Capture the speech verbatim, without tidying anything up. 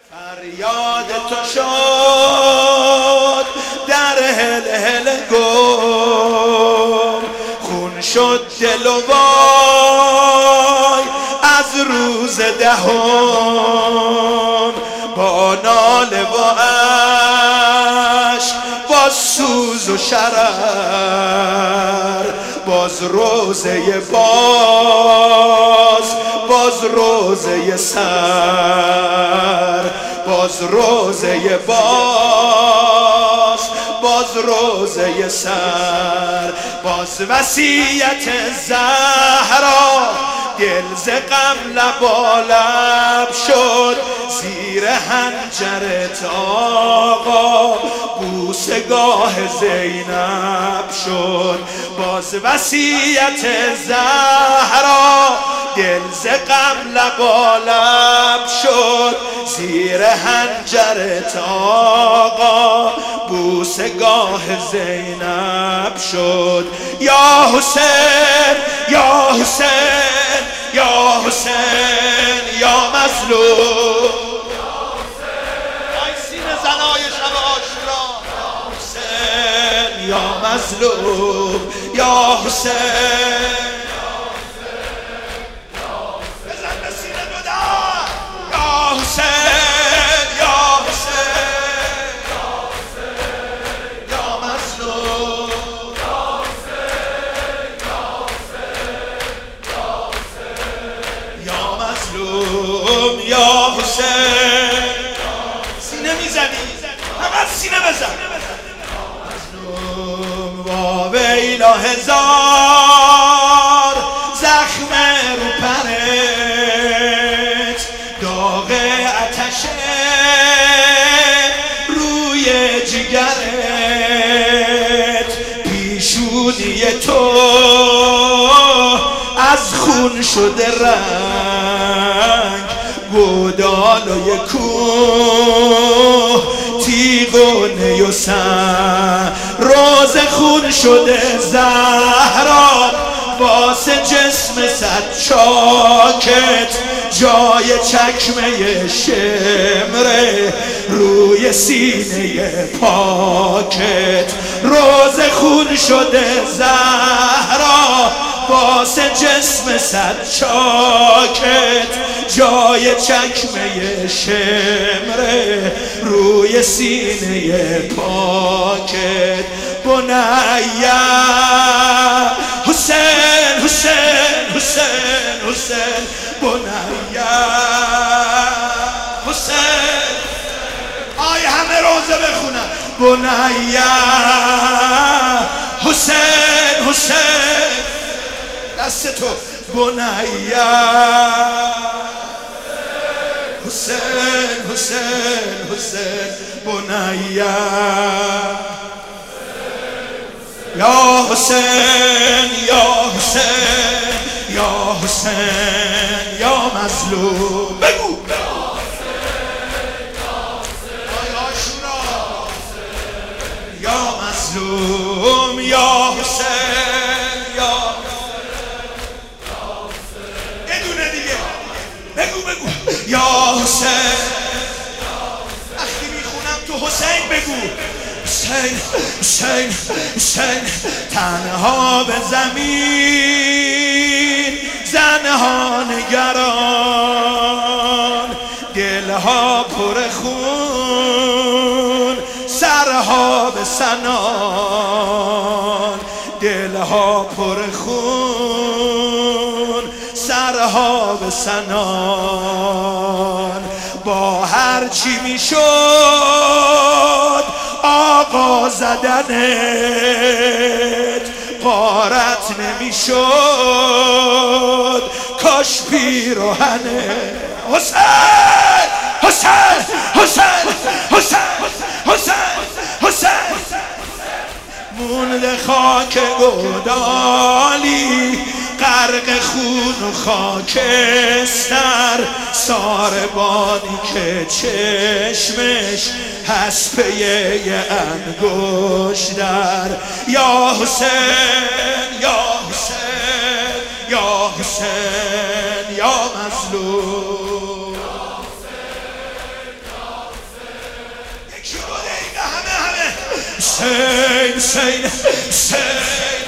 فریاد تو شد در هل هل گم، خون شد دل و وای از روز دهم، با ناله و عشق با سوز و شرر، باز روزه باز باز روزه سر، باز روزه باز باز روزه سر، باز وصیت زهرا دل ز غم لبالب شد، زیر حنجرت آقا بوسگاه زینب شد، باز وصیت زهرا دل ز غم لبالب شد، زیر حنجرت آقا بوسگاه زینب شد. یا حسین یا حسین یا حسین یا مظلوم، ای سینه زنای شب عاشورا، یا حسین یا مظلوم، یا حسین بزن به سینه دودار، یا حسین یا حسین یا مظلوم، یا حسین سینه میزنی فقط سینه بزن. مظلوم با ویلا هزار زخم رو پرت، داغ آتش روی جگرت، پیشونی تو از خون شده رنگ، گودالای کوه تیغ و نی و سن، روز خون شده زهرا واسه جسم صد چاکت، جای چکمه شمره روی سینه پاکت، روز خون شده زهرا واسه جسم صد چاکت، جای چکمه شمره روی سینه پاکت. بنیا حسین حسین حسین حسین بنیا حسین، آی همه روزه بخونن بنیا حسین حسین، دست تو بنیا حسین حسین حسین بنیا، یا حسین یا حسین یا حسین یا مظلوم، بگو یا مظلوم، یا حسین یا یه دونه دیگه بگو بگو یا حسین، وقتی میخونم تو حسین بگو حسین حسین حسین، تنها به زمین زنها نگران، دلها پر خون سرها به سنان، دلها پر خون سرها به سنان، با هر چی میشد آقا زدنت غارت نمیشد، کاش پیراهنه حسین حسین حسین حسین حسین حسین، مونده خاک گودالی غرق خون و خاکستر، ساربانی که چشمش هست پیه انگشتر، یا حسین یا حسین یا حسین یا مظلوم، حسین حسین حسین